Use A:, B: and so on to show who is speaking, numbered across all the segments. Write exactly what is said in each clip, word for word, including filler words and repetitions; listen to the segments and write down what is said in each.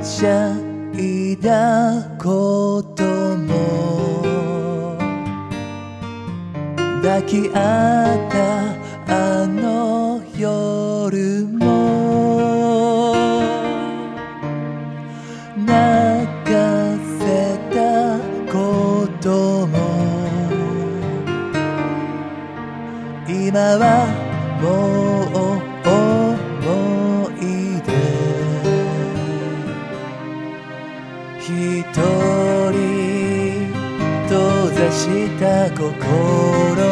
A: しゃいだことも抱き合ったあの夜も泣かせたことも今はもう思い出一人閉ざした心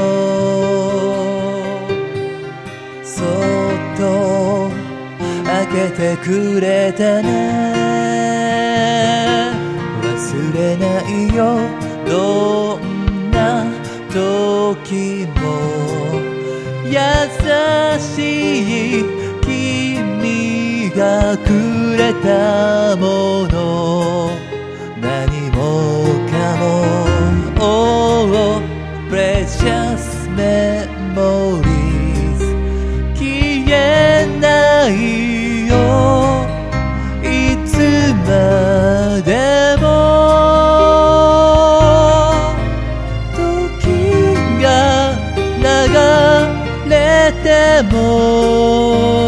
A: そっと開けてくれたね忘れないよどんな時も優しい君がくれたもの何もかも Oh precious memories 消えないよいつまでも時が流れても